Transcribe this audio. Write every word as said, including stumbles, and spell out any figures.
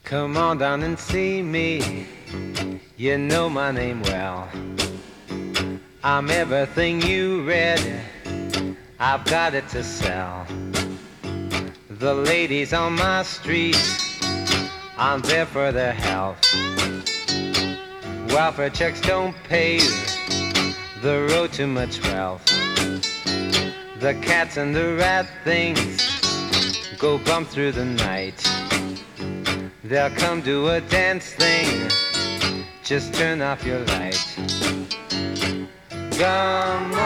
Come on down and see me. You know my name well. I'm everything you read. I've got it to sell. The ladies on my street, I'm there for their health. Welfare checks don't pave the road to much wealth. The cats and the rat things go bump through the night. They'll come do a dance thing, just turn off your light. Come